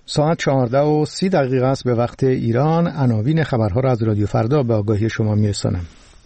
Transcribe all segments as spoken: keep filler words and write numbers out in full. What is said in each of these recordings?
ساعت چهارده و سی دقیقه است به وقت ایران. عناوین خبرها را از رادیو فردا به آگاهی شما میرسانم.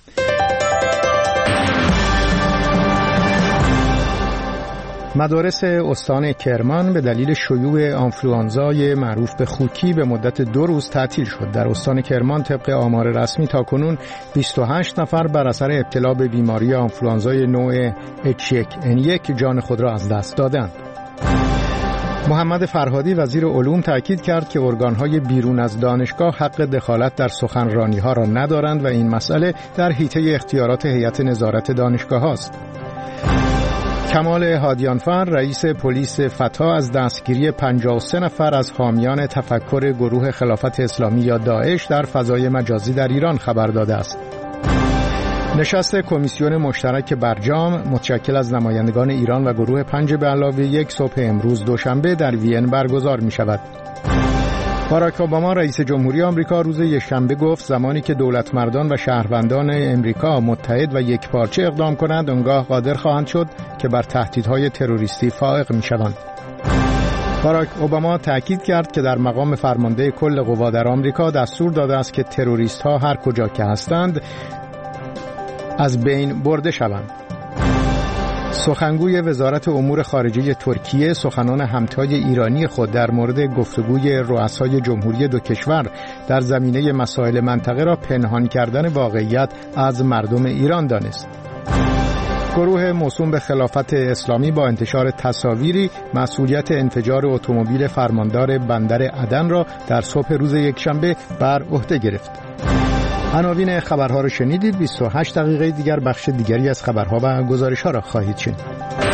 مدارس استان کرمان به دلیل شیوع آنفلوانزای معروف به خوکی به مدت دو روز تعطیل شد. در استان کرمان طبق آمار رسمی تاکنون بیست و هشت نفر بر اثر ابتلا به بیماری آنفلوانزای نوع اچ یک ان یک جان خود را از دست دادند. محمد فرهادی وزیر علوم تاکید کرد که ارگان‌های بیرون از دانشگاه حق دخالت در سخنرانی‌ها را ندارند و این مسئله در حیطه اختیارات هیئت نظارت دانشگاه است. کمال هادیانفر رئیس پلیس فتا از دستگیری پنجاه و سه نفر از حامیان تفکر گروه خلافت اسلامی یا داعش در فضای مجازی در ایران خبر داده است. نشست کمیسیون مشترک برجام متشکل از نمایندگان ایران و گروه پنج به علاوه یک صبح امروز دوشنبه در وین برگزار می شود. باراک اوباما رئیس جمهوری آمریکا روز یکشنبه گفت زمانی که دولتمردان و شهروندان امریکا متحد و یکپارچه اقدام کنند آنگاه قادر خواهند شد که بر تهدیدهای تروریستی فائق می شوند. باراک اوباما تاکید کرد که در مقام فرمانده کل قوا در آمریکا دستور داده است که تروریست ها هر کجا که هستند از بین برده شوند. سخنگوی وزارت امور خارجه ترکیه سخنان همتای ایرانی خود در مورد گفتگوی رؤسای جمهوری دو کشور در زمینه مسائل منطقه را پنهان کردن واقعیت از مردم ایران دانست. گروه موسوم به خلافت اسلامی با انتشار تصاویری مسئولیت انفجار اتومبیل فرماندار بندر عدن را در صبح روز یکشنبه بر عهده گرفت. عناوین خبرها را شنیدید. بیست و هشت دقیقه دیگر بخش دیگری از خبرها و گزارش‌ها را خواهید شنید.